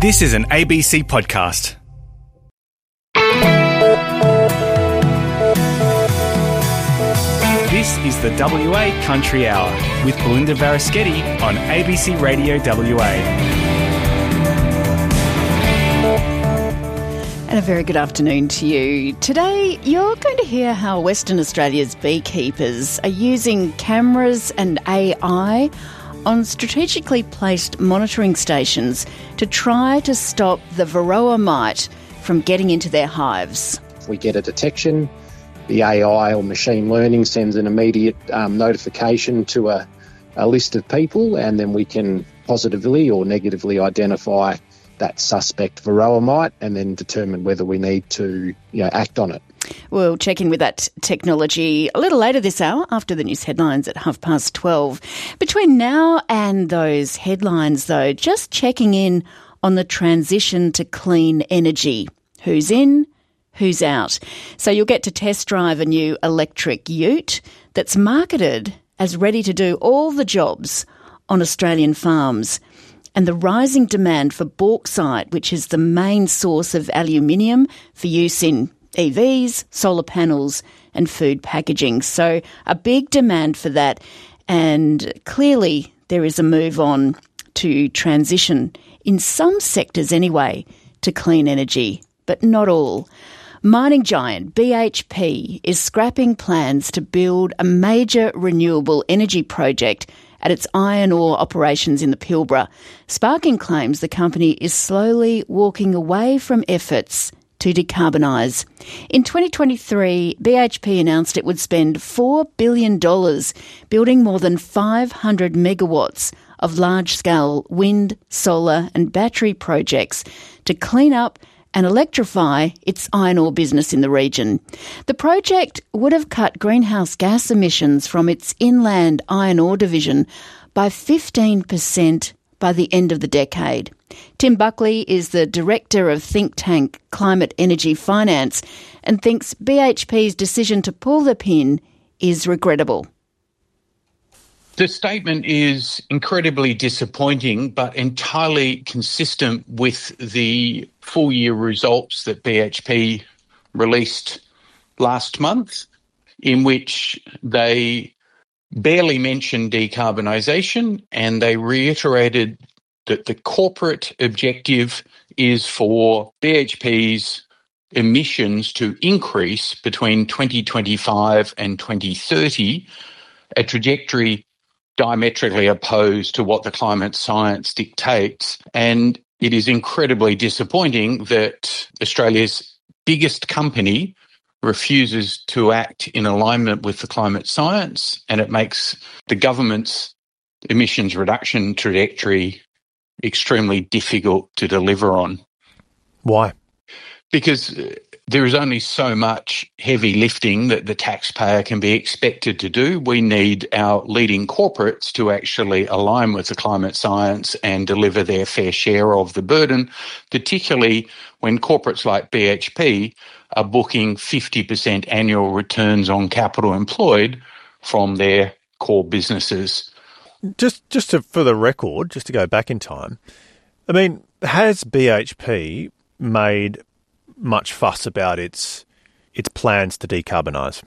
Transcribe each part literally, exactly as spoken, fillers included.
This is an A B C podcast. This is the W A Country Hour with Belinda Varaschetti on A B C Radio W A. And a very good afternoon to you. Today, you're going to hear how Western Australia's beekeepers are using cameras and A I on strategically placed monitoring stations to try to stop the varroa mite from getting into their hives. If we get a detection, the A I or machine learning sends an immediate um, notification to a, a list of people, and then we can positively or negatively identify that suspect varroa mite and then determine whether we need to you know, act on it. We'll check in with that technology a little later this hour after the news headlines at half past twelve. Between now and those headlines, though, just checking in on the transition to clean energy. Who's in? Who's out? So you'll get to test drive a new electric ute that's marketed as ready to do all the jobs on Australian farms. And the rising demand for bauxite, which is the main source of aluminium for use in E Vs, solar panels and food packaging. So a big demand for that, and clearly there is a move on to transition, in some sectors anyway, to clean energy, but not all. Mining giant B H P is scrapping plans to build a major renewable energy project at its iron ore operations in the Pilbara, sparking claims the company is slowly walking away from efforts to decarbonise. In twenty twenty-three, B H P announced it would spend four billion dollars building more than five hundred megawatts of large-scale wind, solar and battery projects to clean up and electrify its iron ore business in the region. The project would have cut greenhouse gas emissions from its inland iron ore division by fifteen percent by the end of the decade. Tim Buckley is the director of think tank Climate Energy Finance and thinks B H P's decision to pull the pin is regrettable. The statement is incredibly disappointing, but entirely consistent with the full-year results that B H P released last month, in which they barely mentioned decarbonisation, and they reiterated that the corporate objective is for B H P's emissions to increase between twenty twenty-five and twenty thirty, a trajectory diametrically opposed to what the climate science dictates. And it is incredibly disappointing that Australia's biggest company refuses to act in alignment with the climate science, and it makes the government's emissions reduction trajectory extremely difficult to deliver on. Why? Because there is only so much heavy lifting that the taxpayer can be expected to do. We need our leading corporates to actually align with the climate science and deliver their fair share of the burden, particularly when corporates like B H P are booking fifty percent annual returns on capital employed from their core businesses. Just just to, for the record, just to go back in time, I mean, has B H P made much fuss about its its plans to decarbonise?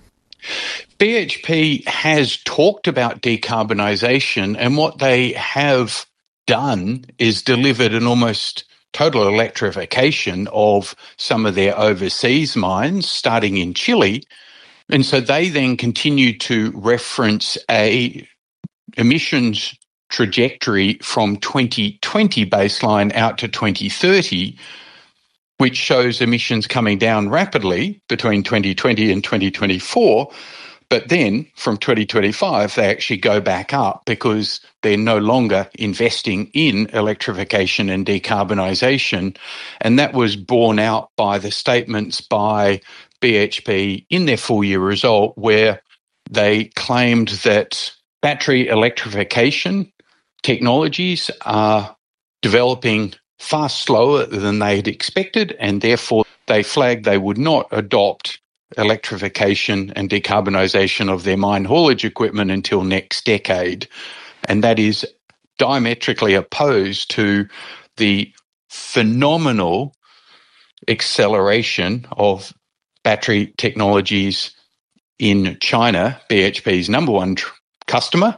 B H P has talked about decarbonisation, and what they have done is delivered an almost total electrification of some of their overseas mines, starting in Chile. And so they then continue to reference a emissions trajectory from twenty twenty baseline out to twenty thirty, which shows emissions coming down rapidly between twenty twenty and twenty twenty-four. But then from twenty twenty-five, they actually go back up because they're no longer investing in electrification and decarbonisation. And that was borne out by the statements by B H P in their full year result, where they claimed that battery electrification technologies are developing far slower than they had expected, and therefore they flagged they would not adopt electrification and decarbonisation of their mine haulage equipment until next decade. And that is diametrically opposed to the phenomenal acceleration of battery technologies in China, B H P's number one tr- customer,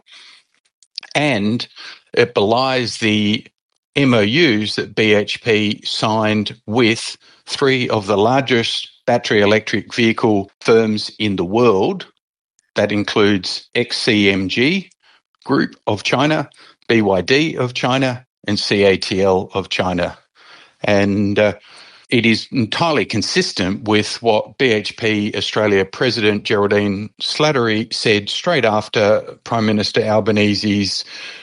and it belies the M O Us that B H P signed with three of the largest battery electric vehicle firms in the world. That includes X C M G Group of China, B Y D of China, and C A T L of China. And uh, it is entirely consistent with what B H P Australia President Geraldine Slattery said straight after Prime Minister Albanese's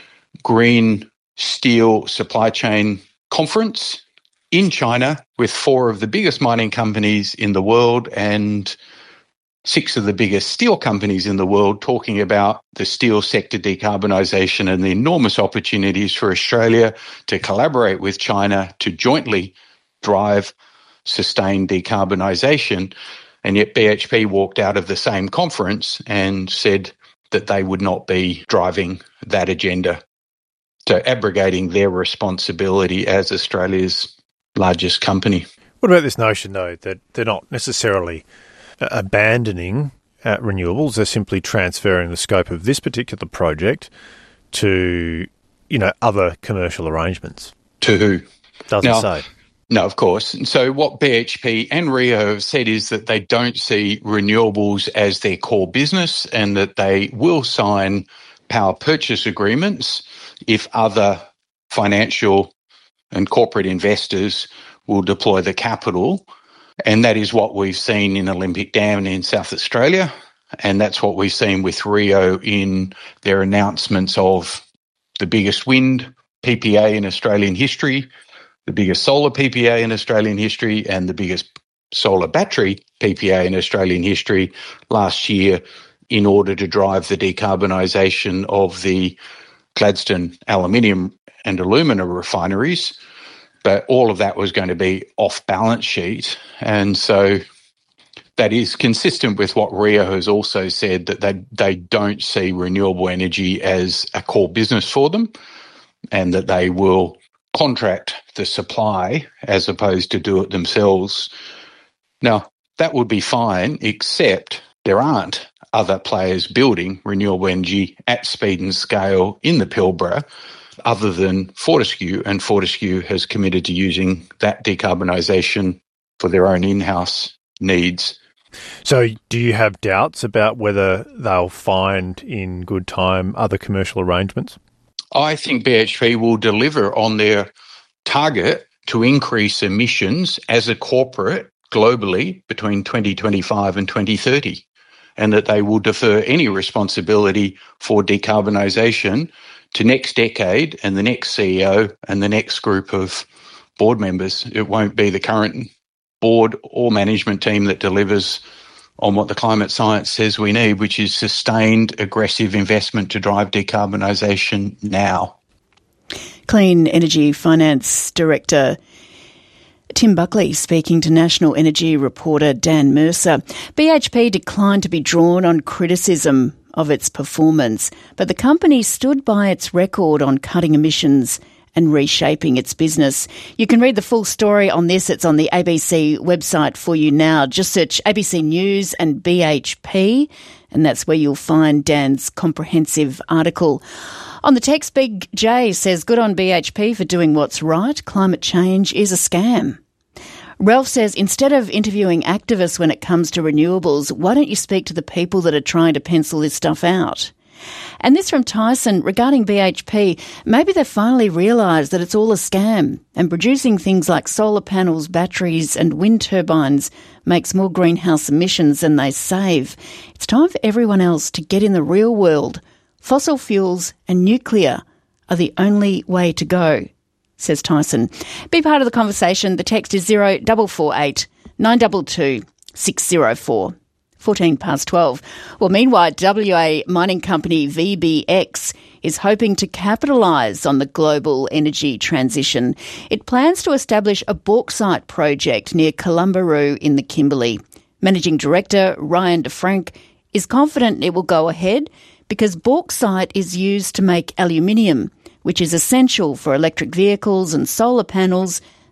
Green Steel Supply Chain Conference in China, with four of the biggest mining companies in the world and six of the biggest steel companies in the world talking about the steel sector decarbonisation and the enormous opportunities for Australia to collaborate with China to jointly drive sustained decarbonisation. And yet B H P walked out of the same conference and said that they would not be driving that agenda. So abrogating their responsibility as Australia's largest company. What about this notion, though, that they're not necessarily abandoning uh, renewables, they're simply transferring the scope of this particular project to, you know, other commercial arrangements? To who? Doesn't now, say. No, of course. So what B H P and Rio have said is that they don't see renewables as their core business and that they will sign power purchase agreements if other financial and corporate investors will deploy the capital. And that is what we've seen in Olympic Dam in South Australia. And that's what we've seen with Rio in their announcements of the biggest wind P P A in Australian history, the biggest solar P P A in Australian history, and the biggest solar battery P P A in Australian history last year in order to drive the decarbonisation of the Gladstone aluminium and alumina refineries. But all of that was going to be off balance sheet. And so that is consistent with what Rio has also said, that they, they don't see renewable energy as a core business for them and that they will contract the supply as opposed to do it themselves. Now, that would be fine, except there aren't other players building renewable energy at speed and scale in the Pilbara other than Fortescue, and Fortescue has committed to using that decarbonisation for their own in-house needs. So do you have doubts about whether they'll find in good time other commercial arrangements? I think B H P will deliver on their target to increase emissions as a corporate globally between twenty twenty-five and twenty thirty, and that they will defer any responsibility for decarbonisation to next decade and the next C E O and the next group of board members. It won't be the current board or management team that delivers on what the climate science says we need, which is sustained, aggressive investment to drive decarbonisation now. Clean Energy Finance Director Tim Buckley speaking to National Energy reporter Dan Mercer. B H P declined to be drawn on criticism of its performance, but the company stood by its record on cutting emissions and reshaping its business. You can read the full story on this. It's on the A B C website for you now. Just search A B C News and B H P, and that's where you'll find Dan's comprehensive article. On the text, Big J says, good on B H P for doing what's right. Climate change is a scam. Ralph says, instead of interviewing activists when it comes to renewables, why don't you speak to the people that are trying to pencil this stuff out? And this from Tyson, regarding B H P, maybe they've finally realised that it's all a scam and producing things like solar panels, batteries and wind turbines makes more greenhouse emissions than they save. It's time for everyone else to get in the real world. Fossil fuels and nuclear are the only way to go, says Tyson. Be part of the conversation. The text is zero four four eight nine two two six zero four. fourteen past twelve. Well, meanwhile, W A mining company V B X is hoping to capitalise on the global energy transition. It plans to establish a bauxite project near Columbaroo in the Kimberley. Managing Director Ryan DeFrank is confident it will go ahead because bauxite is used to make aluminium, which is essential for electric vehicles and solar panels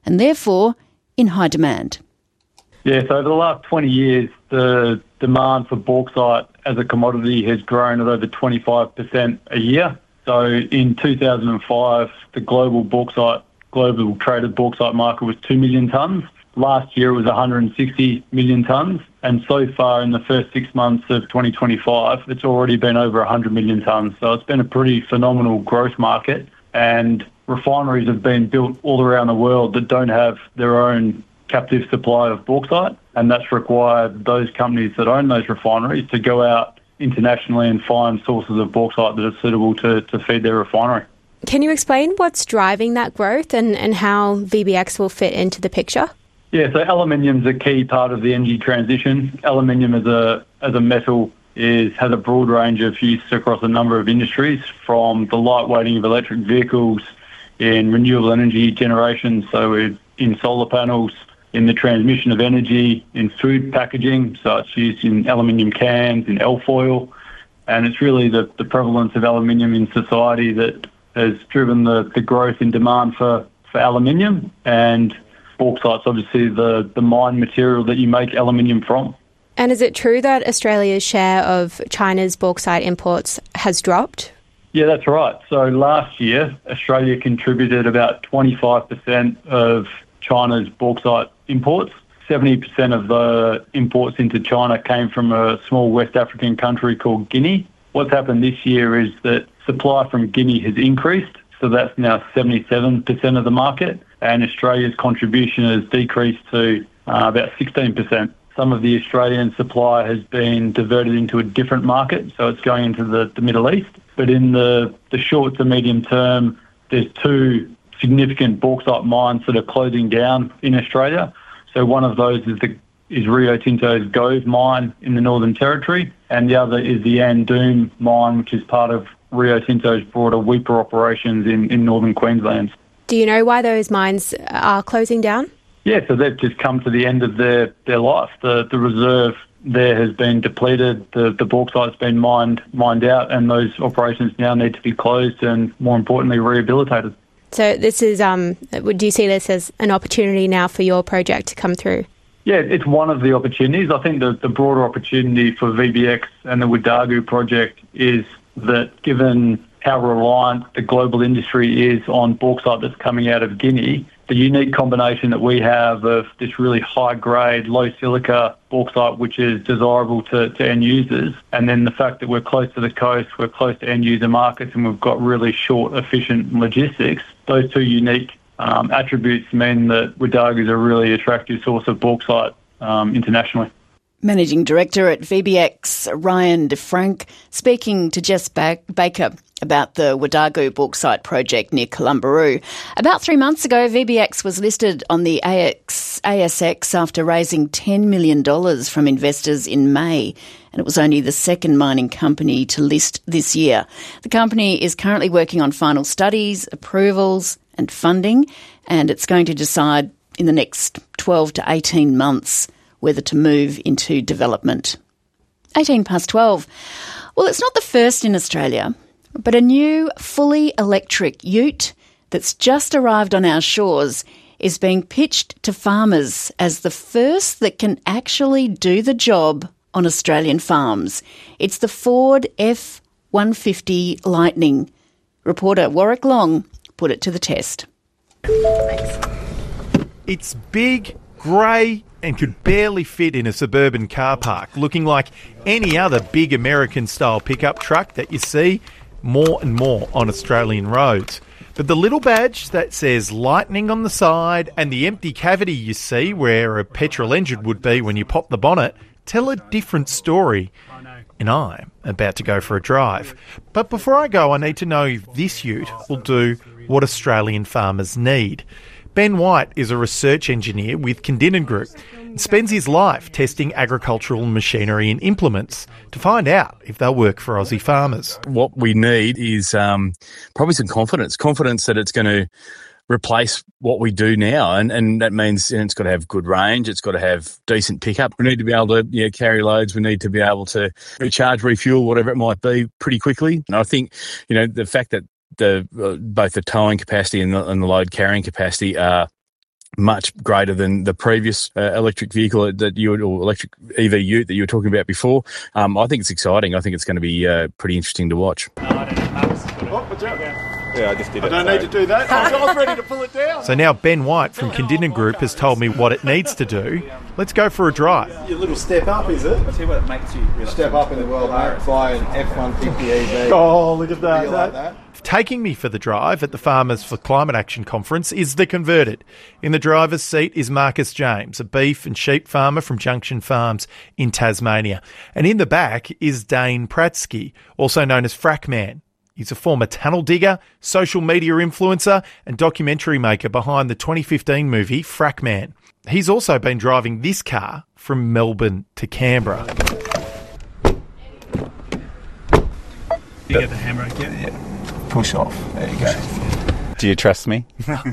and therefore in high demand. Yeah, so over the last twenty years, the demand for bauxite as a commodity has grown at over twenty-five percent a year. So in two thousand five, the global bauxite, global traded bauxite market was two million tonnes. Last year it was one hundred sixty million tonnes. And so far in the first six months of twenty twenty-five, it's already been over one hundred million tonnes. So it's been a pretty phenomenal growth market. And refineries have been built all around the world that don't have their own captive supply of bauxite. And that's required those companies that own those refineries to go out internationally and find sources of bauxite that are suitable to, to feed their refinery. Can you explain what's driving that growth and, and how V B X will fit into the picture? Yeah, so aluminium is a key part of the energy transition. Aluminium as a as a metal is has a broad range of use across a number of industries, from the lightweighting of electric vehicles, in renewable energy generation, so in solar panels, in the transmission of energy, in food packaging, so it's used in aluminium cans, in alfoil, and it's really the, the prevalence of aluminium in society that has driven the, the growth in demand for, for aluminium, and bauxite's obviously the, the mine material that you make aluminium from. And is it true that Australia's share of China's bauxite imports has dropped? Yeah, that's right. So last year, Australia contributed about twenty-five percent of China's bauxite imports. seventy percent of the imports into China came from a small West African country called Guinea. What's happened this year is that supply from Guinea has increased, so that's now seventy-seven percent of the market, and Australia's contribution has decreased to uh, about sixteen percent. Some of the Australian supply has been diverted into a different market, so it's going into the, the Middle East. But in the, the short to medium term, there's two significant bauxite mines that are closing down in Australia. So one of those is the is Rio Tinto's Gove mine in the Northern Territory, and the other is the Andoom mine, which is part of Rio Tinto's broader Weipa operations in, in northern Queensland. Do you know why those mines are closing down? Yeah, so they've just come to the end of their, their life. The the reserve there has been depleted, the, the bauxite's been mined mined out, and those operations now need to be closed and, more importantly, rehabilitated. So this is, um, do you see this as an opportunity now for your project to come through? Yeah, it's one of the opportunities. I think the, the broader opportunity for V B X and the Wadagu project is that, given how reliant the global industry is on bauxite that's coming out of Guinea, the unique combination that we have of this really high-grade, low-silica bauxite, which is desirable to, to end users, and then the fact that we're close to the coast, we're close to end-user markets, and we've got really short, efficient logistics, those two unique um, attributes mean that Wadagu is a really attractive source of bauxite um, internationally. Managing Director at V B X, Ryan DeFrank, speaking to Jess ba- Baker about the Wadagu bauxite project near Columbaroo. About three months ago, V B X was listed on the A S X after raising ten million dollars from investors in May, and it was only the second mining company to list this year. The company is currently working on final studies, approvals and funding, and it's going to decide in the next twelve to eighteen months whether to move into development. eighteen past twelve. Well, it's not the first in Australia, but a new fully electric ute that's just arrived on our shores is being pitched to farmers as the first that can actually do the job on Australian farms. It's the Ford F one fifty Lightning. Reporter Warwick Long put it to the test. It's big, grey, and could barely fit in a suburban car park, looking like any other big American-style pickup truck that you see more and more on Australian roads. But the little badge that says Lightning on the side and the empty cavity you see where a petrol engine would be when you pop the bonnet tell a different story. And I'm about to go for a drive. But before I go, I need to know if this ute will do what Australian farmers need. Ben White is a research engineer with Condinan Group and spends his life testing agricultural machinery and implements to find out if they'll work for Aussie farmers. What we need is um, probably some confidence, confidence that it's going to replace what we do now. And, and that means you know, it's got to have good range. It's got to have decent pickup. We need to be able to you know, carry loads. We need to be able to recharge, refuel, whatever it might be pretty quickly. And I think, you know, the fact that the uh, both the towing capacity and the, and the load carrying capacity are much greater than the previous uh, electric vehicle that you or electric E V ute that you were talking about before. Um, I think it's exciting. I think it's going to be uh, pretty interesting to watch. No, I don't know. What? What's out there? Yeah, I just did I it. don't so. need to do that. I was ready to pull it down. So now Ben White from Condinan Group has told me what it needs to do. Let's go for a drive. Your little step up, is it? I'll tell you what it makes you really Step up in the world, mate. Buy an F one fifty E V. Oh, look at that. You like that? Taking me for the drive at the Farmers for Climate Action Conference is the Converted. In the driver's seat is Marcus James, a beef and sheep farmer from Junction Farms in Tasmania. And in the back is Dane Pratsky, also known as Frackman. He's a former tunnel digger, social media influencer and documentary maker behind the twenty fifteen movie Frackman. He's also been driving this car from Melbourne to Canberra. You get the handbrake, yeah? Yeah. Push off. There you go. Do you trust me?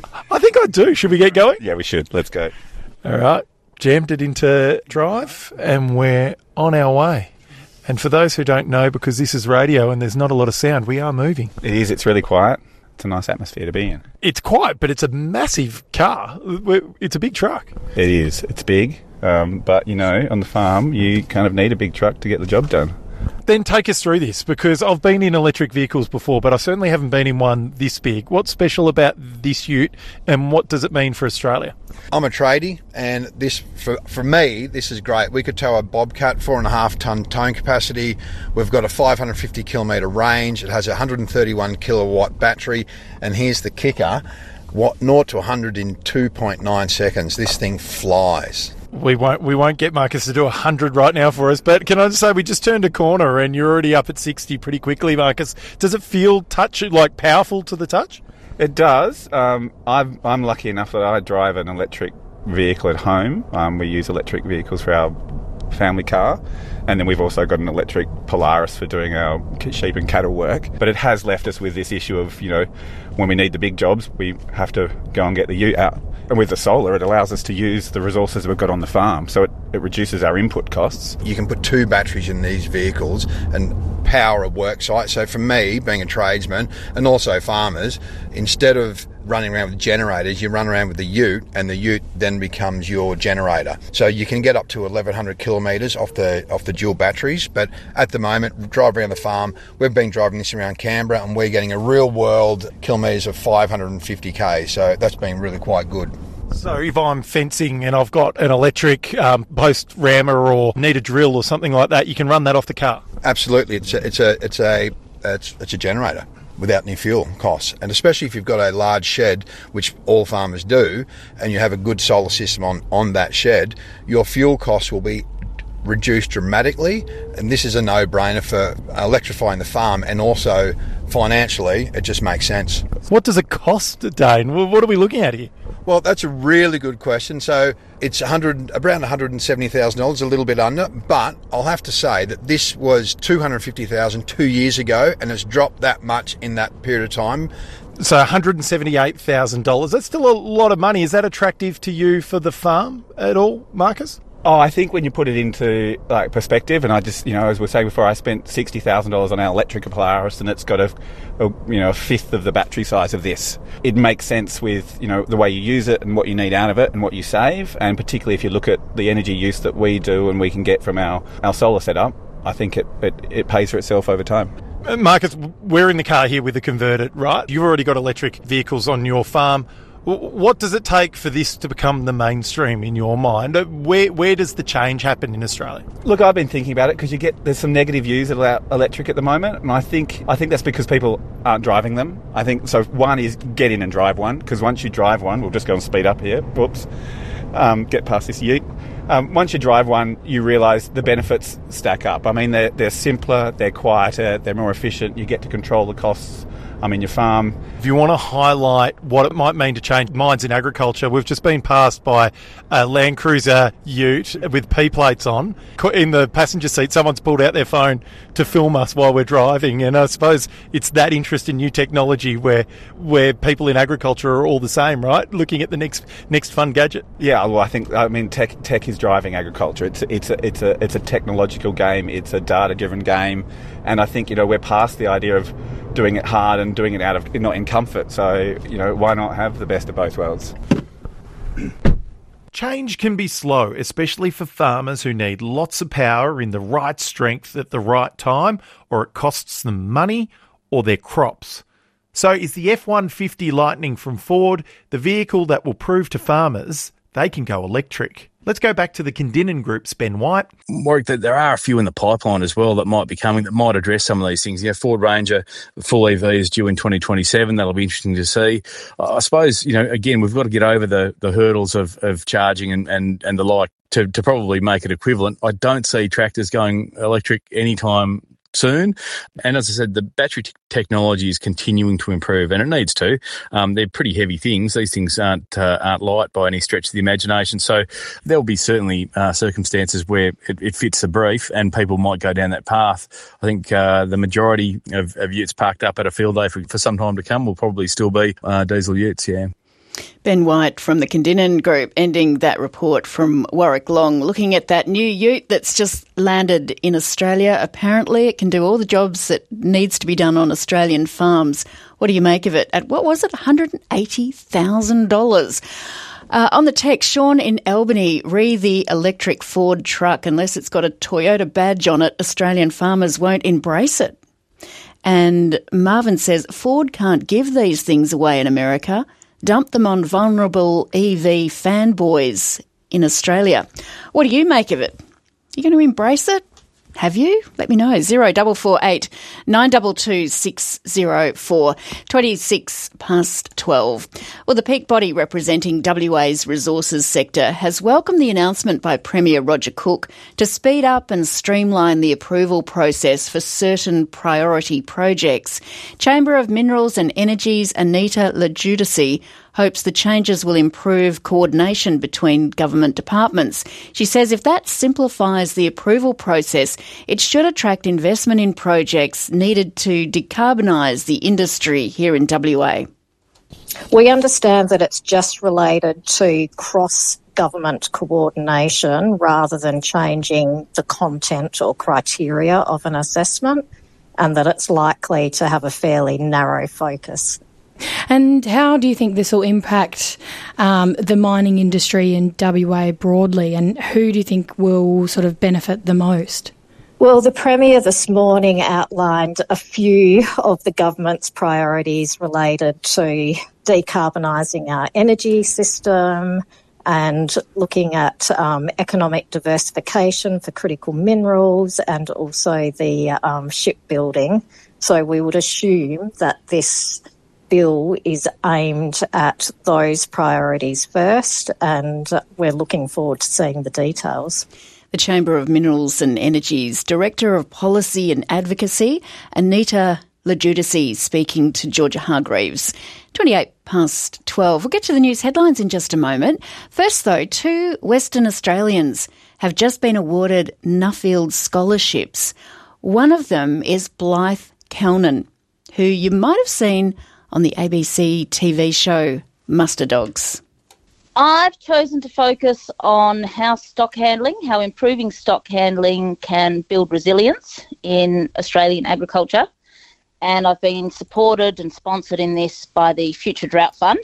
I think I do. Should we get going? Yeah, we should. Let's go. All right. Jammed it into drive and we're on our way. And for those who don't know, because this is radio and there's not a lot of sound, we are moving. It is. It's really quiet. It's a nice atmosphere to be in. It's quiet, but it's a massive car. It's a big truck. It is. It's big. Um, but, you know, on the farm, you kind of need a big truck to get the job done. Then take us through this, because I've been in electric vehicles before, but I certainly haven't been in one this big. What's special about this ute, and what does it mean for Australia? I'm a tradie, and this for for me, this is great. We could tow a Bobcat, four and a half ton towing capacity. We've got a five hundred fifty kilometre range. It has a one hundred thirty-one kilowatt battery, and here's the kicker: what zero to one hundred in two point nine seconds. This thing flies. We won't we won't get Marcus to do one hundred right now for us, but can I just say we just turned a corner and you're already up at sixty pretty quickly, Marcus. Does it feel touch like powerful to the touch? It does. Um, I'm, I'm lucky enough that I drive an electric vehicle at home. Um, we use electric vehicles for our family car, and then we've also got an electric Polaris for doing our sheep and cattle work. But it has left us with this issue of, you know, when we need the big jobs, we have to go and get the ute out. And with the solar, it allows us to use the resources we've got on the farm, so it, it reduces our input costs. You can put two batteries in these vehicles and power a work site. So for me, being a tradesman, and also farmers, instead of running around with generators, you run around with the ute, and the ute then becomes your generator. So you can get up to eleven hundred kilometres off the off the dual batteries, but at the moment, drive around the farm, we've been driving this around Canberra, and we're getting a real world kilometres of five hundred fifty k, so that's been really quite good. So if I'm fencing and I've got an electric um, post rammer or need a drill or something like that, you can run that off the car? Absolutely. It's a, it's a, it's a, it's, it's a generator without any fuel costs. And especially if you've got a large shed, which all farmers do, and you have a good solar system on, on that shed, your fuel costs will be reduced dramatically. And this is a no-brainer for electrifying the farm, and also financially, it just makes sense. What does it cost, Dane? What are we looking at here? Well, that's a really good question. So it's one hundred, around one hundred seventy thousand dollars, a little bit under, but I'll have to say that this was two hundred fifty thousand dollars two years ago, and it's dropped that much in that period of time. So one hundred seventy-eight thousand dollars, that's still a lot of money. Is that attractive to you for the farm at all, Marcus? Oh, I think when you put it into like perspective, and I just, you know, as we were saying before, I spent sixty thousand dollars on our electric Polaris, and it's got a, a, you know, a fifth of the battery size of this. It makes sense with, you know, the way you use it and what you need out of it and what you save, and particularly if you look at the energy use that we do and we can get from our, our solar setup, I think it, it, it pays for itself over time. Marcus, we're in the car here with the Converted, right? You've already got electric vehicles on your farm. What does it take for this to become the mainstream in your mind? Where where does the change happen in Australia? Look, I've been thinking about it because you get there's some negative views about electric at the moment, and I think I think that's because people aren't driving them. I think so. One is get in and drive one, because once you drive one, we'll just go and speed up here. Whoops, um, get past this ute. Um, once you drive one, you realise the benefits stack up. I mean, they're they're simpler, they're quieter, they're more efficient. You get to control the costs. I mean, your farm. If you want to highlight what it might mean to change minds in agriculture, we've just been passed by a Land Cruiser ute with P plates on. In the passenger seat, someone's pulled out their phone to film us while we're driving. And I suppose it's that interest in new technology where where people in agriculture are all the same, right? Looking at the next next fun gadget. Yeah, well, I think I mean tech tech is driving agriculture. It's it's a it's a it's a technological game. It's a data driven game, and I think, you know, we're past the idea of doing it hard and doing it out of not in comfort. So, you know, why not have the best of both worlds? Change can be slow, especially for farmers who need lots of power in the right strength at the right time, or it costs them money or their crops. So is the F one fifty Lightning from Ford the vehicle that will prove to farmers they can go electric? Let's go back to the Kindinan Group's Ben White. Warwick, that there are a few in the pipeline as well that might be coming that might address some of these things. You know, Ford Ranger, full E V is due in twenty twenty-seven. That'll be interesting to see. I suppose, you know, again, we've got to get over the, the hurdles of, of charging and, and, and the like to, to probably make it equivalent. I don't see tractors going electric anytime soon. And as I said, the battery t- technology is continuing to improve, and it needs to. Um, they're pretty heavy things. These things aren't uh, aren't light by any stretch of the imagination. So there'll be certainly uh, circumstances where it, it fits the brief and people might go down that path. I think uh, the majority of, of utes parked up at a field day for, for some time to come will probably still be uh, diesel utes, yeah. Ben White from the Kindinan Group ending that report from Warwick Long, looking at that new ute that's just landed in Australia. Apparently it can do all the jobs that needs to be done on Australian farms. What do you make of it? At, what was it, one hundred eighty thousand dollars? Uh, on the text, Sean in Albany, re the electric Ford truck, unless it's got a Toyota badge on it, Australian farmers won't embrace it. And Marvin says, Ford can't give these things away in America. Dump them on vulnerable E V fanboys in Australia. What do you make of it? You going to embrace it? Have you? Let me know. Zero double four eight nine two two six zero four. Twenty-six past twelve. Well, the peak body representing W A's resources sector has welcomed the announcement by Premier Roger Cook to speed up and streamline the approval process for certain priority projects. Chamber of Minerals and Energy's Anita Lejudici hopes the changes will improve coordination between government departments. She says if that simplifies the approval process, it should attract investment in projects needed to decarbonise the industry here in W A. We understand that it's just related to cross-government coordination rather than changing the content or criteria of an assessment, and that it's likely to have a fairly narrow focus. And how do you think this will impact um, the mining industry in W A broadly, and who do you think will sort of benefit the most? Well, the Premier this morning outlined a few of the government's priorities related to decarbonising our energy system and looking at um, economic diversification for critical minerals and also the um, shipbuilding. So we would assume that this bill is aimed at those priorities first, and we're looking forward to seeing the details. The Chamber of Minerals and Energy's Director of Policy and Advocacy, Anita Lejudici, speaking to Georgia Hargreaves. twenty-eight past twelve. We'll get to the news headlines in just a moment. First, though, two Western Australians have just been awarded Nuffield scholarships. One of them is Blythe Kelnan, who you might have seen on the A B C T V show Muster Dogs. I've chosen to focus on how stock handling, how improving stock handling can build resilience in Australian agriculture. And I've been supported and sponsored in this by the Future Drought Fund.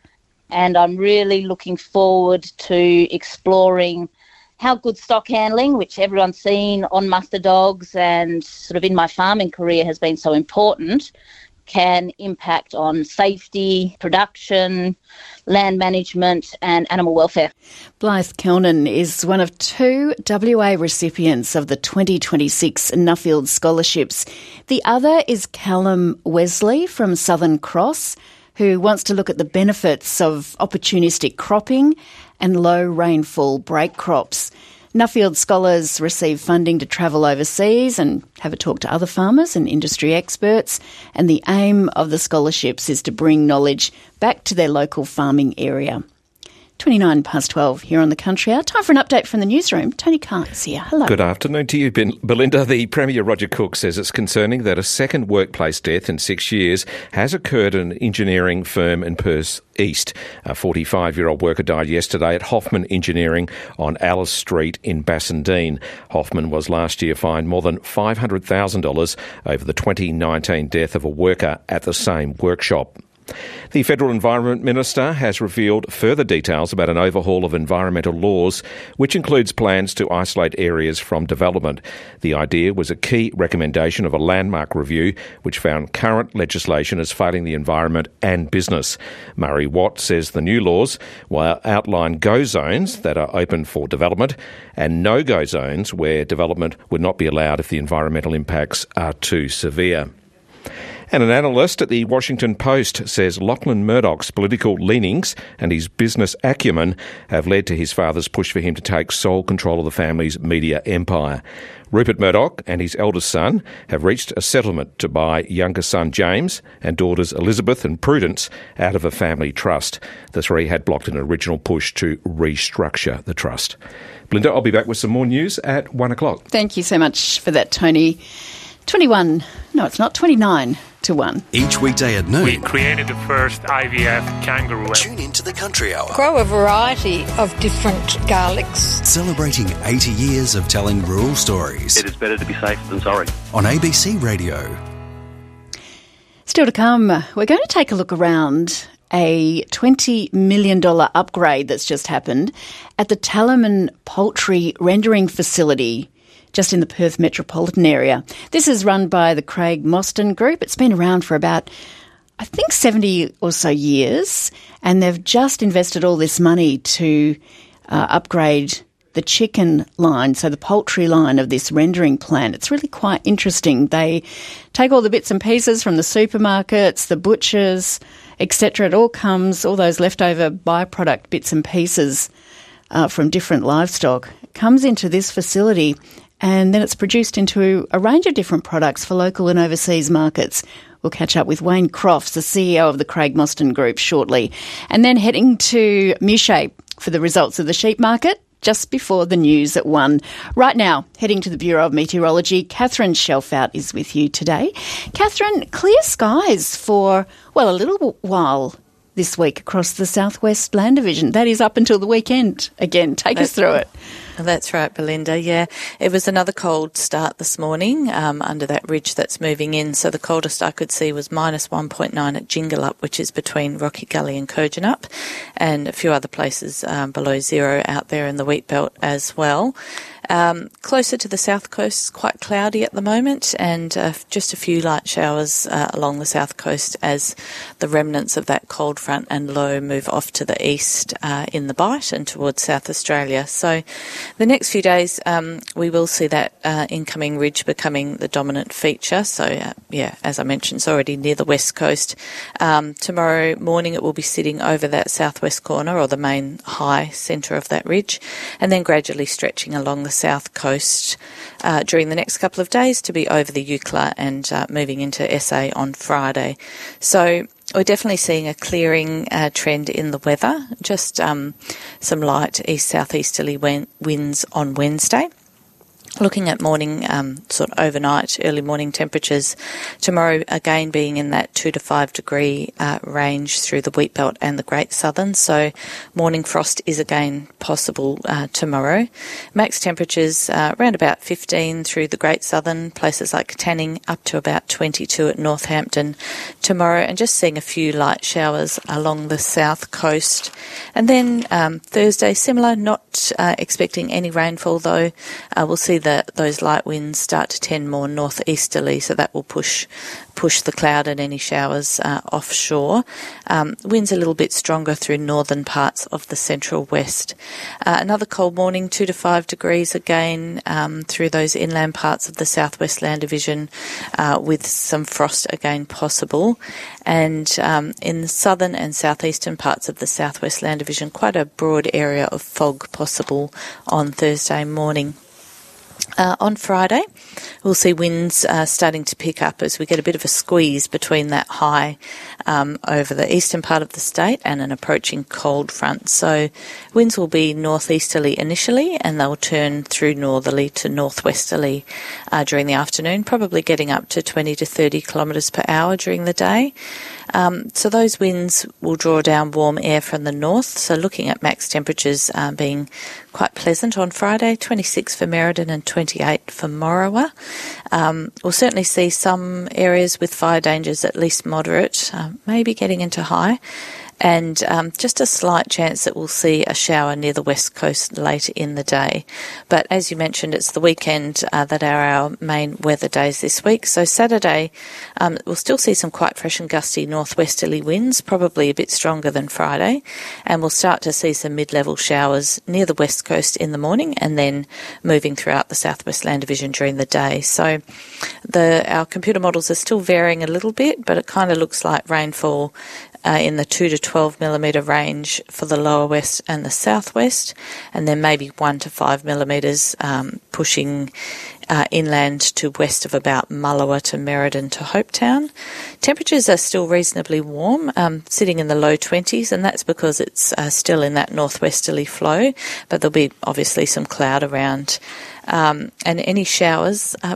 And I'm really looking forward to exploring how good stock handling, which everyone's seen on Muster Dogs and sort of in my farming career has been so important, can impact on safety, production, land management and animal welfare. Blythe Kelnan is one of two W A recipients of the twenty twenty-six Nuffield scholarships. The other is Callum Wesley from Southern Cross, who wants to look at the benefits of opportunistic cropping and low rainfall break crops. Nuffield scholars receive funding to travel overseas and have a talk to other farmers and industry experts, and the aim of the scholarships is to bring knowledge back to their local farming area. twenty-nine past twelve here on the Country Hour. Time for an update from the newsroom. Tony Carr is here. Hello. Good afternoon to you, Belinda. The Premier Roger Cook says it's concerning that a second workplace death in six years has occurred at an engineering firm in Perth East. A forty-five-year-old worker died yesterday at Hoffman Engineering on Alice Street in Bassendean. Hoffman was last year fined more than five hundred thousand dollars over the twenty nineteen death of a worker at the same workshop. The Federal Environment Minister has revealed further details about an overhaul of environmental laws, which includes plans to isolate areas from development. The idea was a key recommendation of a landmark review, which found current legislation as failing the environment and business. Murray Watt says the new laws will outline go zones that are open for development and no-go zones where development would not be allowed if the environmental impacts are too severe. And an analyst at the Washington Post says Lachlan Murdoch's political leanings and his business acumen have led to his father's push for him to take sole control of the family's media empire. Rupert Murdoch and his eldest son have reached a settlement to buy younger son James and daughters Elizabeth and Prudence out of a family trust. The three had blocked an original push to restructure the trust. Belinda, I'll be back with some more news at one o'clock. Thank you so much for that, Tony. twenty-one, no, it's not, twenty-nine to one. Each weekday at noon, we created the first I V F kangaroo. Tune into the Country Hour. Grow a variety of different garlics. Celebrating eighty years of telling rural stories. It is better to be safe than sorry. On A B C Radio. Still to come, we're going to take a look around a twenty million dollars upgrade that's just happened at the Talaman Poultry Rendering Facility just in the Perth metropolitan area. This is run by the Craig Mostyn Group. It's been around for about, I think, seventy or so years, and they've just invested all this money to uh, upgrade the chicken line, so the poultry line of this rendering plant. It's really quite interesting. They take all the bits and pieces from the supermarkets, the butchers, et cetera. It all comes, all those leftover byproduct bits and pieces uh, from different livestock, comes into this facility, and then it's produced into a range of different products for local and overseas markets. We'll catch up with Wayne Crofts, the C E O of the Craig Mostyn Group, shortly. And then heading to Mushea for the results of the sheep market just before the news at one. Right now, heading to the Bureau of Meteorology, Catherine Shelfout is with you today. Catherine, clear skies for, well, a little while this week across the Southwest Land Division. That is up until the weekend. Again, take That's us through it. That's right, Belinda. Yeah, it was another cold start this morning um, under that ridge that's moving in. So the coldest I could see was minus one point nine at Jingalup, which is between Rocky Gully and Kojonup, and a few other places um, below zero out there in the wheat belt as well. Um, closer to the south coast, quite cloudy at the moment, and uh, just a few light showers uh, along the south coast as the remnants of that cold front and low move off to the east uh, in the Bight and towards South Australia. So the next few days um, we will see that uh, incoming ridge becoming the dominant feature. So, uh, yeah, as I mentioned, it's already near the west coast. Um, tomorrow morning it will be sitting over that southwest corner or the main high centre of that ridge, and then gradually stretching along the south coast uh, during the next couple of days to be over the Eucla and uh, moving into S A on Friday. So we're definitely seeing a clearing uh, trend in the weather, just um, some light east-southeasterly winds on Wednesday. Looking at morning, um, sort of overnight, early morning temperatures tomorrow, again being in that two to five degree uh, range through the wheat belt and the Great Southern. So morning frost is again possible uh, tomorrow. Max temperatures uh, around about fifteen through the Great Southern, places like Tanning up to about twenty-two at Northampton tomorrow, and just seeing a few light showers along the south coast. And then um, Thursday, similar, not uh, expecting any rainfall though. Uh, we'll see that those light winds start to tend more northeasterly, so that will push push the cloud and any showers uh, offshore. Um, winds a little bit stronger through northern parts of the central west. Uh, another cold morning, two to five degrees again um, through those inland parts of the Southwest Land Division, uh, with some frost again possible. And um, in the southern and southeastern parts of the Southwest Land Division, quite a broad area of fog possible on Thursday morning. Uh, on Friday, we'll see winds uh, starting to pick up as we get a bit of a squeeze between that high um, over the eastern part of the state and an approaching cold front. So winds will be northeasterly initially, and they'll turn through northerly to northwesterly uh, during the afternoon, probably getting up to twenty to thirty kilometres per hour during the day. Um, so those winds will draw down warm air from the north. So looking at max temperatures uh, being quite pleasant on Friday, twenty-six for Merredin and twenty-eight for Morawa. Um, we'll certainly see some areas with fire dangers at least moderate, uh, maybe getting into high. And um, just a slight chance that we'll see a shower near the west coast later in the day. But as you mentioned, it's the weekend uh, that are our main weather days this week. So Saturday, um, we'll still see some quite fresh and gusty northwesterly winds, probably a bit stronger than Friday. And we'll start to see some mid-level showers near the west coast in the morning and then moving throughout the southwest land division during the day. So the our computer models are still varying a little bit, but it kind of looks like rainfall Uh, in the two to twelve millimetre range for the lower west and the southwest, and then maybe one to five millimetres um, pushing uh, inland to west of about Mullewa to Merredin to Hopetown. Temperatures are still reasonably warm, um, sitting in the low twenties, and that's because it's uh, still in that northwesterly flow, but there'll be obviously some cloud around. Um, and any showers, um,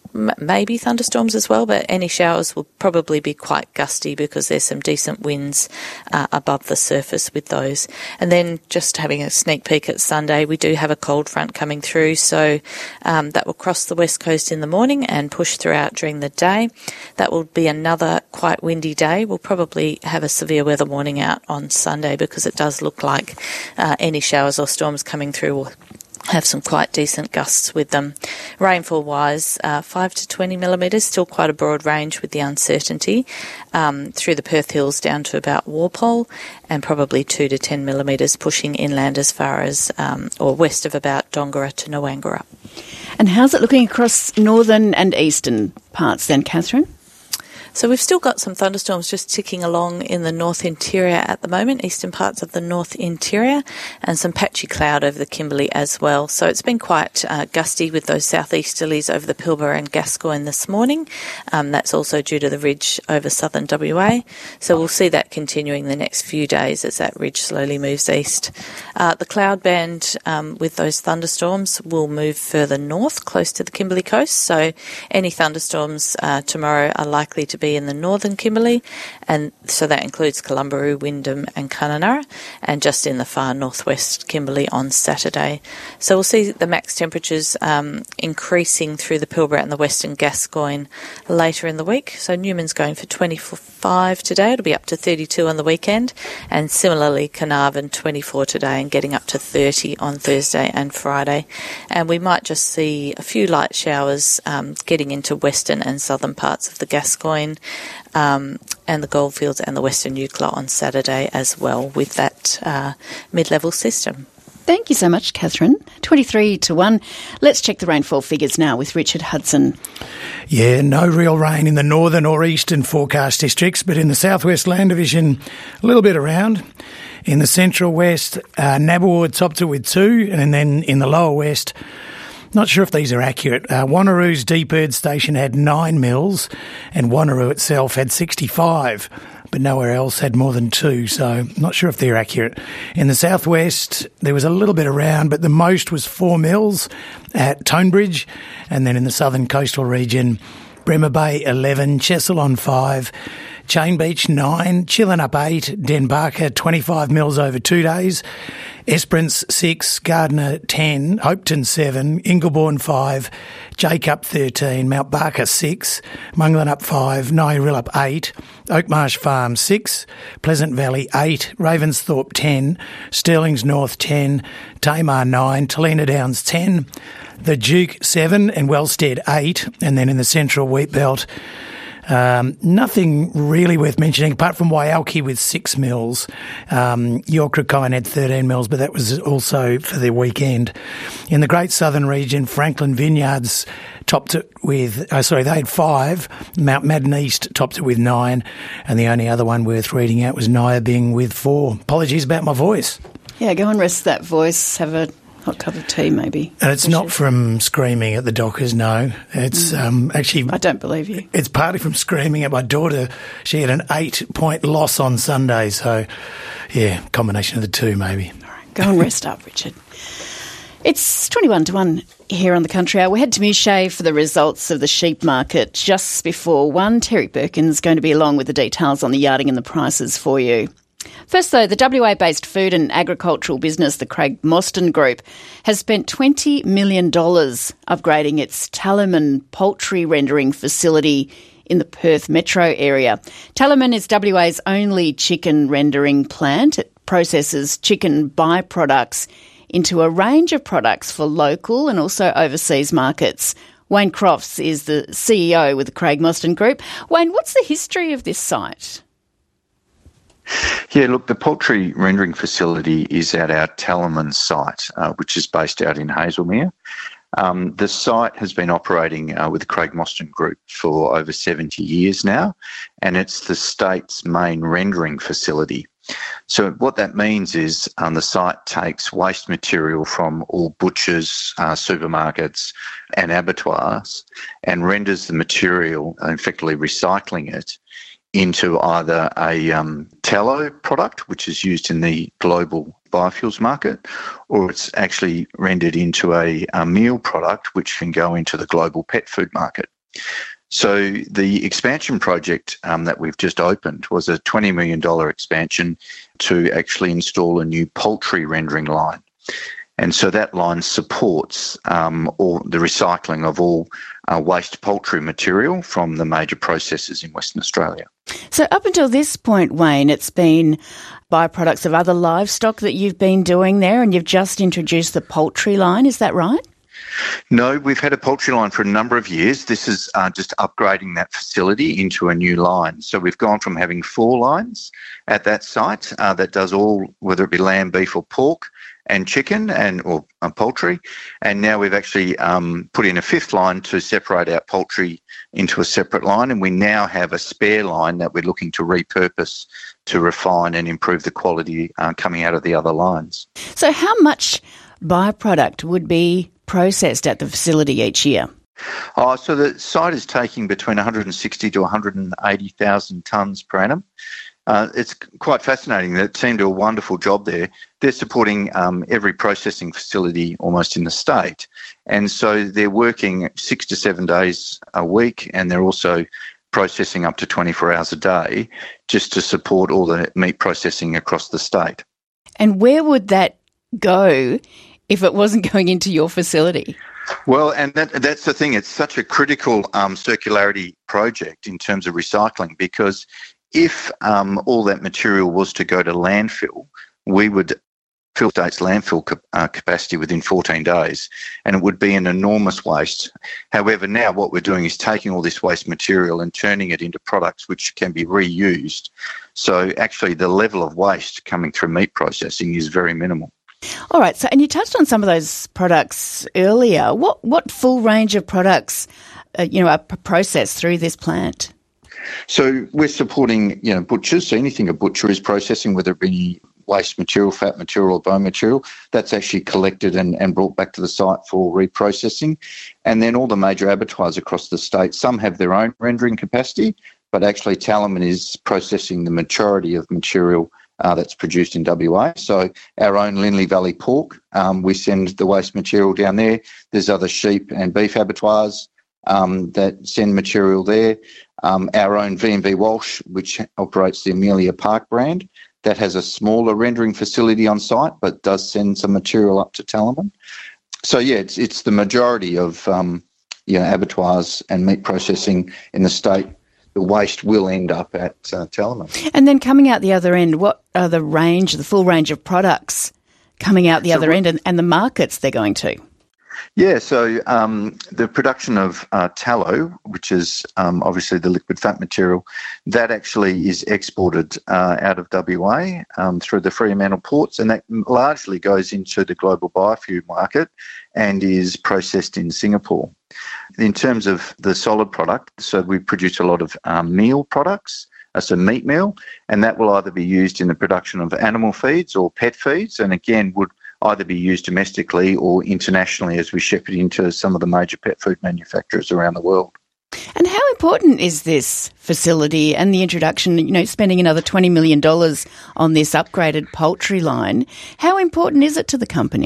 maybe thunderstorms as well, but any showers will probably be quite gusty because there's some decent winds uh, above the surface with those. And then just having a sneak peek at Sunday, we do have a cold front coming through, so um, that will cross the west coast in the morning and push throughout during the day. That will be another quite windy day. We'll probably have a severe weather warning out on Sunday because it does look like uh, any showers or storms coming through will have some quite decent gusts with them. Rainfall-wise, uh, five to twenty millimetres, still quite a broad range with the uncertainty, um, through the Perth Hills down to about Walpole, and probably two to ten millimetres pushing inland as far as, um, or west of about Dongara to Noangara. And how's it looking across northern and eastern parts then, Catherine? So we've still got some thunderstorms just ticking along in the north interior at the moment, eastern parts of the north interior, and some patchy cloud over the Kimberley as well. So it's been quite uh, gusty with those southeasterlies over the Pilbara and Gascoyne this morning. Um, that's also due to the ridge over southern W A. So we'll see that continuing the next few days as that ridge slowly moves east. Uh, the cloud band um, with those thunderstorms will move further north, close to the Kimberley coast. So any thunderstorms uh, tomorrow are likely to be in the northern Kimberley, and so that includes Columbaroo, Wyndham and Kununurra, and just in the far northwest Kimberley on Saturday. So we'll see the max temperatures um, increasing through the Pilbara and the western Gascoyne later in the week. So Newman's going for twenty-five today. It'll be up to thirty-two on the weekend, and similarly Carnarvon twenty-four today and getting up to thirty on Thursday and Friday. And we might just see a few light showers um, getting into western and southern parts of the Gascoyne Um, and the Goldfields and the Western Eucla on Saturday as well with that uh, mid-level system. Thank you so much, Catherine. twenty-three to one. Let's check the rainfall figures now with Richard Hudson. Yeah, no real rain in the northern or eastern forecast districts, but in the southwest land division, a little bit around. In the central west, uh, Nabaward topped it with two, and then in the lower west, not sure if these are accurate. Uh, Wanneroo's Deep Erd Station had nine mils and Wanneroo itself had sixty-five, but nowhere else had more than two, so not sure if they're accurate. In the southwest, there was a little bit around, but the most was four mils at Tonebridge, and then in the southern coastal region, Bremer Bay eleven, Chesilon five, Chain Beach nine, Chillinup eight, Denbarker twenty-five mils over two days, Esperance six, Gardner ten, Hopeton seven, Ingleborn five, Jacob thirteen, Mount Barker six, Munglanup five, Nyarilup eight, Oakmarsh Farm six, Pleasant Valley eight, Ravensthorpe ten, Stirling's North ten, Tamar nine, Talina Downs ten, the Duke seven and Wellstead eight, and then in the central wheat belt, Um, nothing really worth mentioning apart from Waialki with six mils. Um, York Racine had thirteen mils, but that was also for the weekend. In the Great Southern region, Franklin Vineyards topped it with, oh, sorry, they had five. Mount Madden East topped it with nine. And the only other one worth reading out was Nyabing with four. Apologies about my voice. Yeah, go and rest that voice. Have a hot cup of tea, maybe. And it's not from screaming at the Dockers, no. It's mm. um, actually... I don't believe you. It's partly from screaming at my daughter. She had an eight-point loss on Sunday, so, yeah, combination of the two, maybe. All right, go and rest up, Richard. It's twenty-one to one here on the Country Hour. We head to Mouchet for the results of the sheep market just before one. Terry Birkin's going to be along with the details on the yarding and the prices for you. First, though, the W A-based food and agricultural business, the Craig Mostyn Group, has spent twenty million dollars upgrading its Talaman poultry rendering facility in the Perth metro area. Talaman is W A's only chicken rendering plant. It processes chicken byproducts into a range of products for local and also overseas markets. Wayne Crofts is the C E O with the Craig Mostyn Group. Wayne, what's the history of this site? Yeah, look, the poultry rendering facility is at our Talaman site, uh, which is based out in Hazelmere. Um, the site has been operating uh, with the Craig Mostyn Group for over seventy years now, and it's the state's main rendering facility. So what that means is um, the site takes waste material from all butchers, uh, supermarkets and abattoirs and renders the material, effectively recycling it, into either a um, tallow product, which is used in the global biofuels market, or it's actually rendered into a, a meal product, which can go into the global pet food market. So the expansion project um, that we've just opened was a twenty million dollars expansion to actually install a new poultry rendering line. And so that line supports um, all the recycling of all uh, waste poultry material from the major processors in Western Australia. So up until this point, Wayne, it's been byproducts of other livestock that you've been doing there, and you've just introduced the poultry line, is that right? No, we've had a poultry line for a number of years. This is uh, just upgrading that facility into a new line. So we've gone from having four lines at that site uh, that does all, whether it be lamb, beef or pork, and chicken and or uh, poultry, and now we've actually um, put in a fifth line to separate out poultry into a separate line, and we now have a spare line that we're looking to repurpose to refine and improve the quality uh, coming out of the other lines. So how much byproduct would be processed at the facility each year? Oh, so the site is taking between one hundred sixty to one hundred eighty thousand tonnes per annum. Uh, it's quite fascinating. The team do a wonderful job there. They're supporting um, every processing facility almost in the state. And so they're working six to seven days a week, and they're also processing up to twenty-four hours a day just to support all the meat processing across the state. And where would that go if it wasn't going into your facility? Well, and that, that's the thing. It's such a critical um, circularity project in terms of recycling, because if um, all that material was to go to landfill, we would fill state's landfill cap- uh, capacity within fourteen days, and it would be an enormous waste. However, now what we're doing is taking all this waste material and turning it into products which can be reused. So actually the level of waste coming through meat processing is very minimal. All right, so and you touched on some of those products earlier. What what full range of products uh, you know, are processed through this plant? So we're supporting, you know, butchers. So anything a butcher is processing, whether it be waste material, fat material or bone material, that's actually collected and, and brought back to the site for reprocessing. And then all the major abattoirs across the state, some have their own rendering capacity, but actually Talaman is processing the majority of material uh, that's produced in W A. So our own Lindley Valley pork, um, we send the waste material down there. There's other sheep and beef abattoirs um, that send material there. Um, our own V and V Walsh, which operates the Amelia Park brand, that has a smaller rendering facility on site, but does send some material up to Talaman. So yeah, it's it's the majority of um, you know, abattoirs and meat processing in the state. The waste will end up at uh, Talaman. And then coming out the other end, what are the range, the full range of products coming out the so other end, and, and the markets they're going to? Yeah, so um, the production of uh, tallow, which is um, obviously the liquid fat material, that actually is exported uh, out of W A um, through the Fremantle ports, and that largely goes into the global biofuel market and is processed in Singapore. In terms of the solid product, so we produce a lot of um, meal products, uh, so meat meal, and that will either be used in the production of animal feeds or pet feeds, and again would either be used domestically or internationally as we ship it into some of the major pet food manufacturers around the world. And how important is this facility and the introduction, you know, spending another twenty million dollars on this upgraded poultry line? How important is it to the company?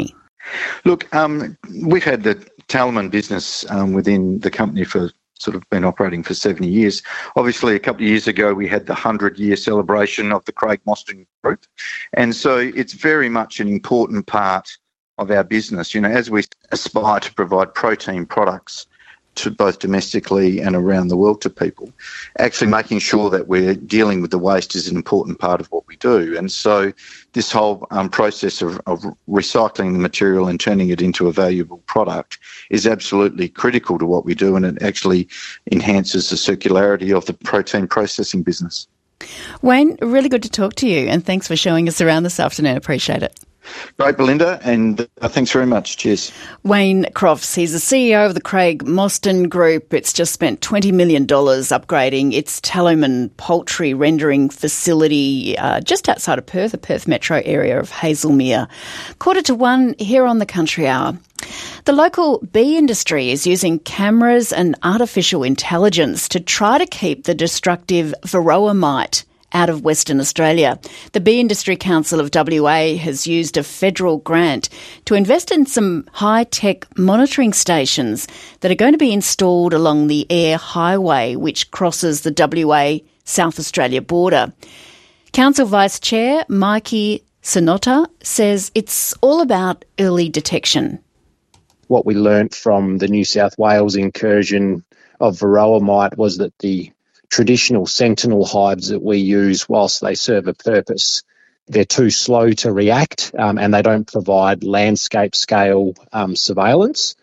Look, um, we've had the Talaman business um, within the company for sort of been operating for seventy years. Obviously, a couple of years ago, we had the hundred-year celebration of the Craig Mostyn Group. And so it's very much an important part of our business. You know, as we aspire to provide protein products to both domestically and around the world to people, actually making sure that we're dealing with the waste is an important part of what we do. And so this whole um, process of, of recycling the material and turning it into a valuable product is absolutely critical to what we do, and it actually enhances the circularity of the protein processing business. Wayne, really good to talk to you, and thanks for showing us around this afternoon. Appreciate it. Great, Belinda, and uh, thanks very much. Cheers. Wayne Crofts, he's the C E O of the Craig Mostyn Group. It's just spent twenty million dollars upgrading its Talaman poultry rendering facility uh, just outside of Perth, the Perth metro area of Hazelmere. Quarter to one here on the Country Hour. The local bee industry is using cameras and artificial intelligence to try to keep the destructive varroa mite out of Western Australia. The Bee Industry Council of W A has used a federal grant to invest in some high-tech monitoring stations that are going to be installed along the Eyre Highway, which crosses the W A South Australia border. Council Vice Chair Mikey Sonotta says it's all about early detection. What we learnt from the New South Wales incursion of varroa mite was that the traditional sentinel hives that we use, whilst they serve a purpose, they're too slow to react um, and they don't provide landscape scale um, surveillance.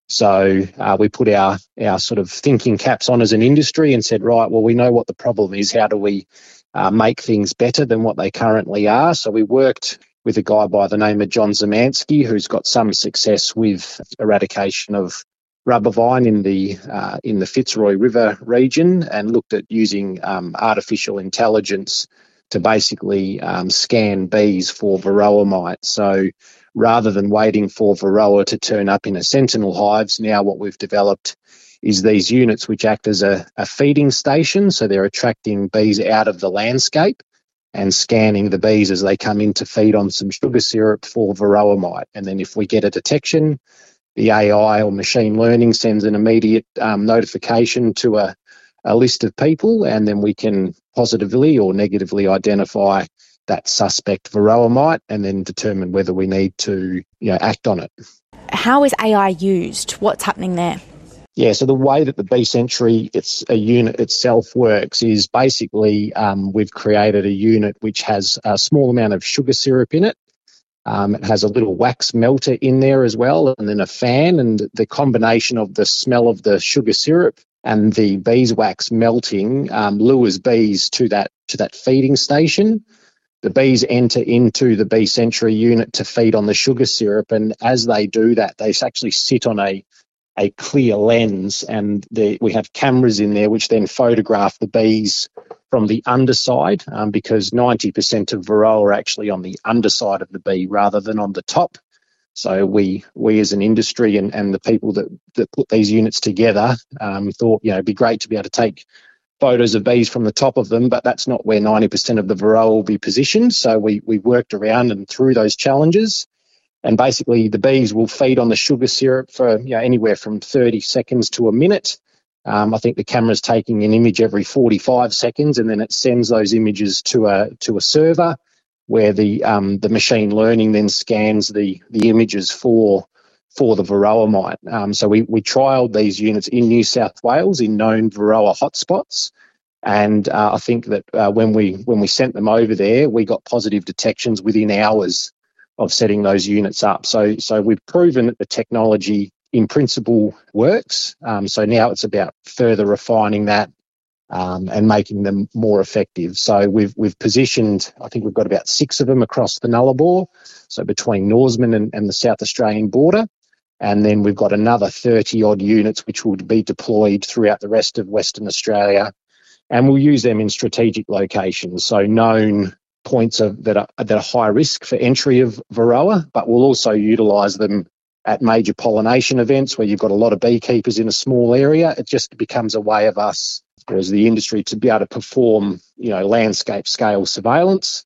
So uh, we put our, our sort of thinking caps on as an industry and said, right, well, we know what the problem is. How do we uh, make things better than what they currently are? So we worked with a guy by the name of John Zemansky, who's got some success with eradication of rubber vine in the uh, in the Fitzroy River region, and looked at using um, artificial intelligence to basically um, scan bees for varroa mite. So rather than waiting for varroa to turn up in a sentinel hives, now what we've developed is these units which act as a, a feeding station. So they're attracting bees out of the landscape and scanning the bees as they come in to feed on some sugar syrup for varroa mite. And then if we get a detection, the A I or machine learning sends an immediate um, notification to a, a list of people, and then we can positively or negatively identify that suspect varroa mite and then determine whether we need to, you know, act on it. How is A I used? What's happening there? Yeah, so the way that the Bee Sentry, it's a unit itself works is basically um, we've created a unit which has a small amount of sugar syrup in it. Um, it has a little wax melter in there as well, and then a fan, and the combination of the smell of the sugar syrup and the beeswax melting um, lures bees to that to that feeding station. The bees enter into the Bee Sentry unit to feed on the sugar syrup, and as they do that, they actually sit on a a clear lens, and the, we have cameras in there which then photograph the bees from the underside, um, because ninety percent of varroa are actually on the underside of the bee rather than on the top. So we we as an industry and, and the people that, that put these units together um, thought, you know, it'd be great to be able to take photos of bees from the top of them, but that's not where ninety percent of the varroa will be positioned. So we, we worked around and through those challenges. And basically the bees will feed on the sugar syrup for, you know, anywhere from thirty seconds to a minute. Um, I think the camera's taking an image every forty-five seconds, and then it sends those images to a to a server where the um, the machine learning then scans the the images for for the varroa mite. Um, so we we trialled these units in New South Wales in known varroa hotspots, and uh, I think that uh, when we when we sent them over there, we got positive detections within hours of setting those units up. So so we've proven that the technology in principle works. Um, so now it's about further refining that um, and making them more effective. So we've we've positioned, I think we've got about six of them across the Nullarbor, so between Norseman and, and the South Australian border. And then we've got another thirty odd units which will be deployed throughout the rest of Western Australia. And we'll use them in strategic locations, so known points of, that, are, that are high risk for entry of varroa, but we'll also utilise them at major pollination events where you've got a lot of beekeepers in a small area. It just becomes a way of us as the industry to be able to perform, you know, landscape scale surveillance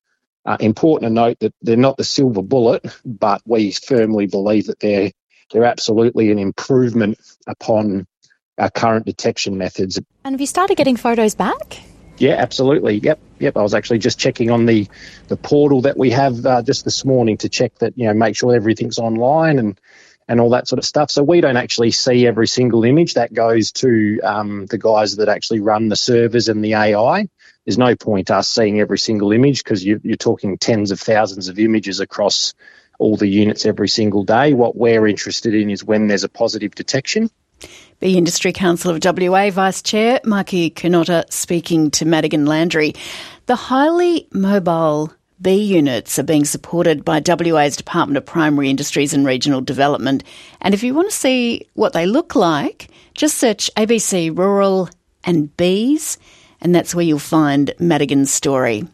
Uh, important to note that they're not the silver bullet, but we firmly believe that they're they're absolutely an improvement upon our current detection methods. And have you started getting photos back? Yeah, absolutely. Yep, yep. I was actually just checking on the, the portal that we have uh, just this morning to check that, you know, make sure everything's online and, and all that sort of stuff. So we don't actually see every single image. That goes to um, the guys that actually run the servers and the A I. There's no point us seeing every single image because you, you're talking tens of thousands of images across all the units every single day. What we're interested in is when there's a positive detection. The Industry Council of W A Vice Chair Mikey Canotta speaking to Madigan Landry. The highly mobile B units are being supported by W A's Department of Primary Industries and Regional Development. And if you want to see what they look like, just search A B C Rural and Bees, and that's where you'll find Madigan's story.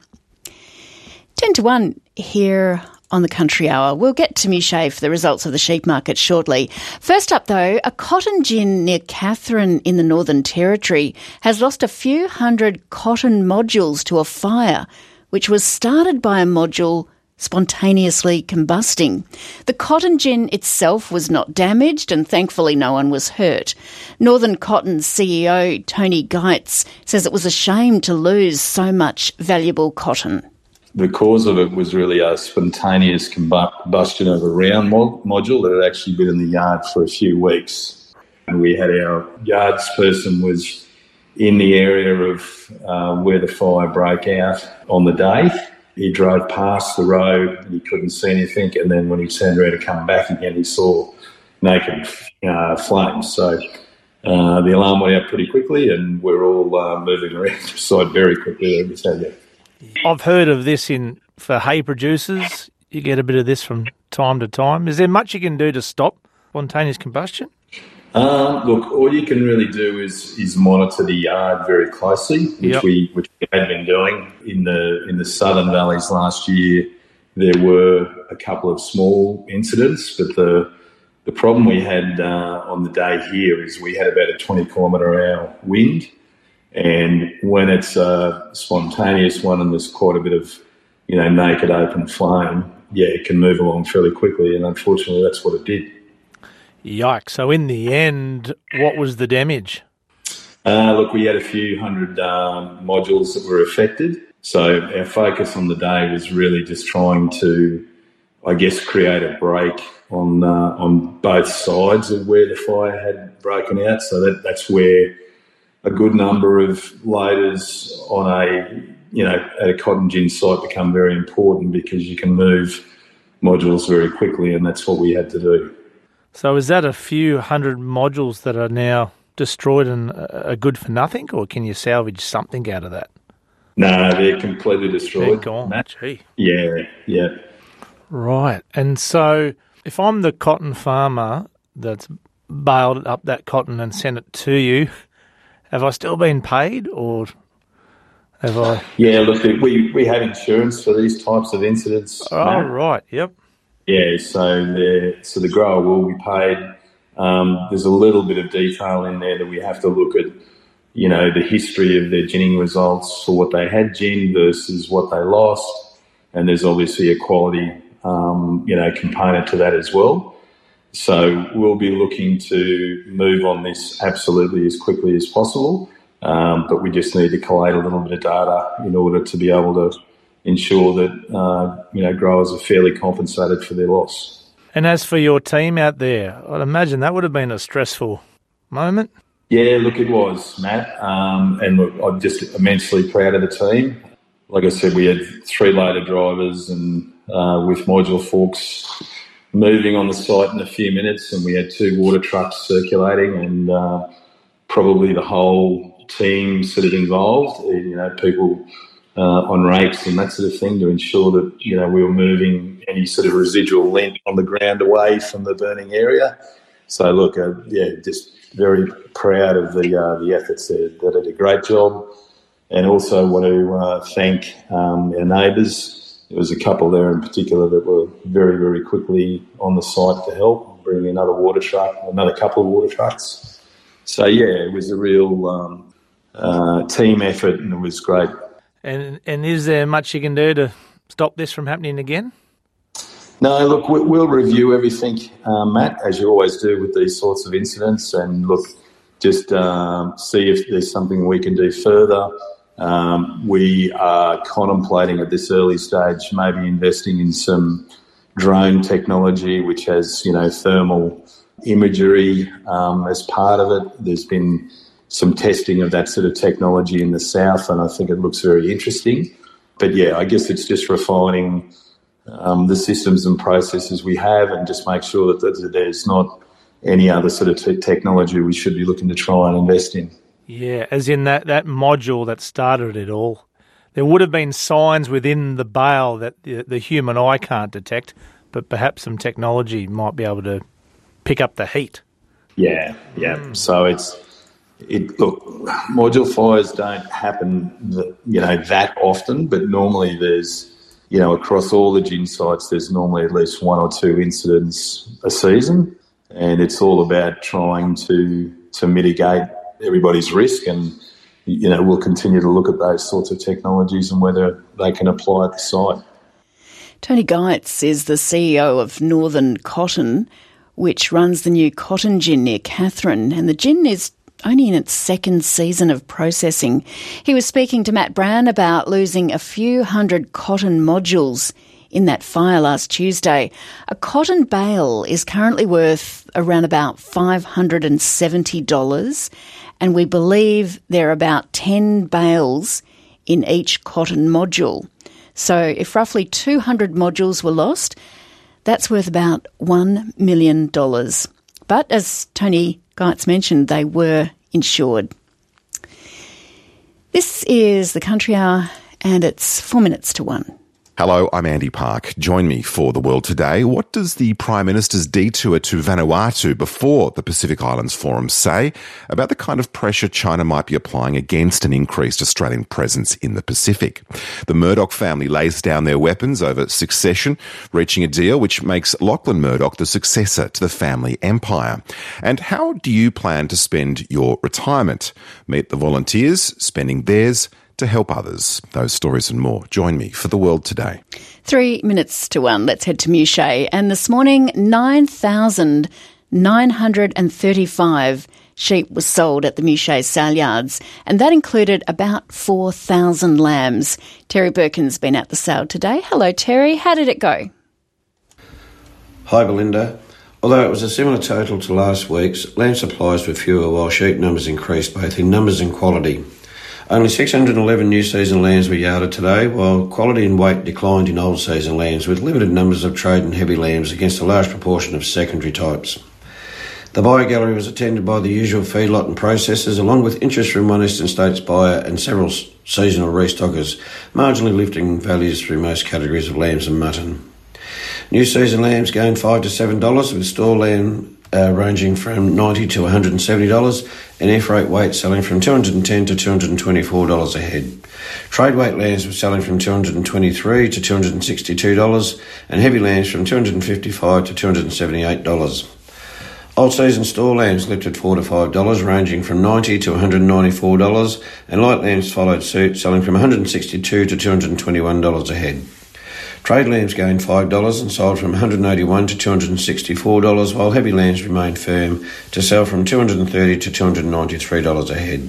ten to one here on the Country Hour. We'll get to Mushay for the results of the sheep market shortly. First up, though, a cotton gin near Katherine in the Northern Territory has lost a few hundred cotton modules to a fire, which was started by a module spontaneously combusting. The cotton gin itself was not damaged and thankfully no one was hurt. Northern Cotton's C E O, Tony Geitz, says it was a shame to lose so much valuable cotton. The cause of it was really a spontaneous combustion of a round mod- module that had actually been in the yard for a few weeks. And we had our yards person was in the area of uh, where the fire broke out on the day. He drove past the road and he couldn't see anything, and then when he turned around to come back again, he saw naked uh, flames. So uh, the alarm went out pretty quickly, and we're all uh, moving around the side very quickly. Let me tell you. I've heard of this in for hay producers. You get a bit of this from time to time. Is there much you can do to stop spontaneous combustion? Um, look, all you can really do is is monitor the yard very closely, which Yep. we which we had been doing in the in the southern valleys last year. There were a couple of small incidents, but the the problem we had uh, on the day here is we had about a twenty kilometre an hour wind, and when it's a spontaneous one and there's quite a bit of you know naked open flame, yeah, it can move along fairly quickly, and unfortunately that's what it did. Yikes. So in the end, what was the damage? Uh, look, we had a few hundred um, modules that were affected. So our focus on the day was really just trying to, I guess, create a break on uh, on both sides of where the fire had broken out. So that, that's where a good number of loaders on a, you know, at a cotton gin site become very important because you can move modules very quickly, and that's what we had to do. So is that a few hundred modules that are now destroyed and are good for nothing, or can you salvage something out of that? No, they're completely destroyed. They're gone. Matt. Gee. Yeah, yeah. Right. And so if I'm the cotton farmer that's baled up that cotton and sent it to you, have I still been paid, or have I? Yeah, look, we, we have insurance for these types of incidents. Oh, Matt. right. Yep. Yeah, so the so the grower will be paid. Um, there's a little bit of detail in there that we have to look at, you know, the history of their ginning results for what they had ginned versus what they lost, and there's obviously a quality, um, you know, component to that as well. So we'll be looking to move on this absolutely as quickly as possible, um, but we just need to collate a little bit of data in order to be able to ensure that, uh, you know, growers are fairly compensated for their loss. And as for your team out there, I'd imagine that would have been a stressful moment. Yeah, look, it was, Matt. Um, and look, I'm just immensely proud of the team. Like I said, we had three loader drivers and uh, with module forks moving on the site in a few minutes, and we had two water trucks circulating, and uh, probably the whole team sort of involved, you know, people Uh, on rakes and that sort of thing to ensure that, you know, we were moving any sort of residual lint on the ground away from the burning area. So, look, uh, yeah, just very proud of the uh, the efforts there. They did a great job, and also want to uh, thank um, our neighbours. There was a couple there in particular that were very, very quickly on the site to help, bring another water truck, another couple of water trucks. So, yeah, it was a real um, uh, team effort, and it was great. And and is there much you can do to stop this from happening again? No, look, we- we'll review everything, uh, Matt, as you always do with these sorts of incidents, and look, just um, see if there's something we can do further. Um, we are contemplating at this early stage maybe investing in some drone technology, which has, you know, thermal imagery um, as part of it. There's been some testing of that sort of technology in the south, and I think it looks very interesting. But yeah, I guess it's just refining um, the systems and processes we have, and just make sure that, that there's not any other sort of t- technology we should be looking to try and invest in. Yeah, as in that, that module that started it all. There would have been signs within the bale that the, the human eye can't detect, but perhaps some technology might be able to pick up the heat. Yeah, yeah. Mm. So it's it. Look, module fires don't happen, the, you know, that often, but normally there's, you know, across all the gin sites, there's normally at least one or two incidents a season, and it's all about trying to to mitigate everybody's risk. And you know, we'll continue to look at those sorts of technologies and whether they can apply at the site. Tony Geitz is the C E O of Northern Cotton, which runs the new cotton gin near Katherine, and the gin is only in its second season of processing. He was speaking to Matt Brown about losing a few hundred cotton modules in that fire last Tuesday. A cotton bale is currently worth around about five hundred seventy dollars, and we believe there are about ten bales in each cotton module. So if roughly two hundred modules were lost, that's worth about one million dollars. But as Tony Geitz mentioned, they were insured. This is the Country Hour, and it's four minutes to one. Hello, I'm Andy Park. Join me for The World Today. What does the Prime Minister's detour to Vanuatu before the Pacific Islands Forum say about the kind of pressure China might be applying against an increased Australian presence in the Pacific? The Murdoch family lays down their weapons over succession, reaching a deal which makes Lachlan Murdoch the successor to the family empire. And how do you plan to spend your retirement? Meet the volunteers spending theirs to help others. Those stories and more. Join me for The World Today. Three minutes to one. Let's head to Muchet. And this morning, nine thousand nine hundred thirty-five sheep was sold at the Muchet sale yards, and that included about four thousand lambs. Terry Birkin's been at the sale today. Hello, Terry. How did it go? Hi, Belinda. Although it was a similar total to last week's, lamb supplies were fewer while sheep numbers increased both in numbers and quality. Only six hundred eleven new season lambs were yarded today, while quality and weight declined in old season lambs, with limited numbers of trade and heavy lambs against a large proportion of secondary types. The buyer gallery was attended by the usual feedlot and processors, along with interest from one Eastern States buyer and several seasonal restockers, marginally lifting values through most categories of lambs and mutton. New season lambs gained five to seven dollars, with store lamb Uh, ranging from ninety dollars to one hundred seventy dollars, and F-rate weight selling from two hundred ten dollars to two hundred twenty-four dollars a head. Trade weight lambs were selling from two hundred twenty-three dollars to two hundred sixty-two dollars, and heavy lambs from two hundred fifty-five dollars to two hundred seventy-eight dollars. Old season store lambs lifted four to five dollars, ranging from ninety dollars to one hundred ninety-four dollars, and light lambs followed suit, selling from one hundred sixty-two dollars to two hundred twenty-one dollars a head. Trade lambs gained five dollars and sold from one hundred eighty-one dollars to two hundred sixty-four dollars, while heavy lambs remained firm to sell from two hundred thirty dollars to two hundred ninety-three dollars a head.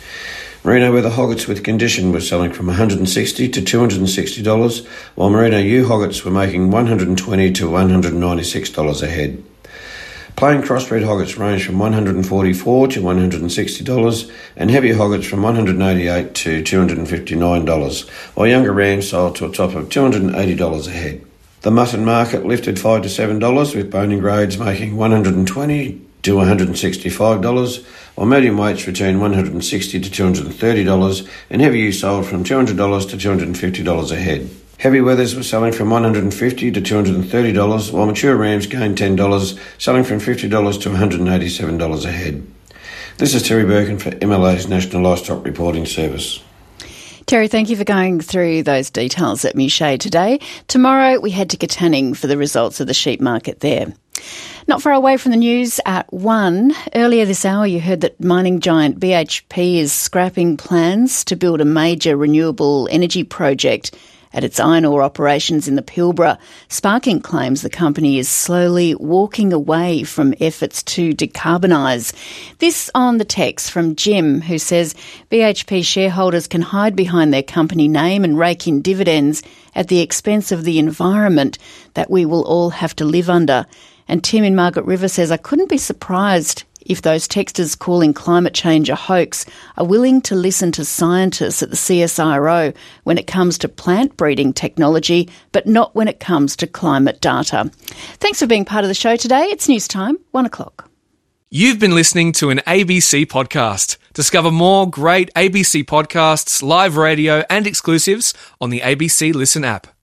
Merino weather hoggets with condition were selling from one hundred sixty dollars to two hundred sixty dollars, while Merino ewe hoggets were making one hundred twenty dollars to one hundred ninety-six dollars a head. Plain crossbred hoggets ranged from one hundred forty-four dollars to one hundred sixty dollars, and heavy hoggets from one hundred eighty-eight dollars to two hundred fifty-nine dollars, while younger rams sold to a top of two hundred eighty dollars a head. The mutton market lifted five to seven dollars, with boning grades making one hundred twenty dollars to one hundred sixty-five dollars, while medium weights returned one hundred sixty dollars to two hundred thirty dollars, and heavy ewes sold from two hundred dollars to two hundred fifty dollars a head. Heavy weathers were selling from one hundred fifty dollars to two hundred thirty dollars, while mature rams gained ten dollars, selling from fifty dollars to one hundred eighty-seven dollars a head. This is Terry Birkin for M L A's National Livestock Reporting Service. Terry, thank you for going through those details at Muchet today. Tomorrow we head to Katanning for the results of the sheep market there. Not far away from the news at one, earlier this hour you heard that mining giant B H P is scrapping plans to build a major renewable energy project at its iron ore operations in the Pilbara, sparking claims the company is slowly walking away from efforts to decarbonise. This on the text from Jim, who says B H P shareholders can hide behind their company name and rake in dividends at the expense of the environment that we will all have to live under. And Tim in Margaret River says, I couldn't be surprised if those texters calling climate change a hoax are willing to listen to scientists at the C S I R O when it comes to plant breeding technology, but not when it comes to climate data. Thanks for being part of the show today. It's news time, one o'clock. You've been listening to an A B C podcast. Discover more great A B C podcasts, live radio and exclusives on the A B C Listen app.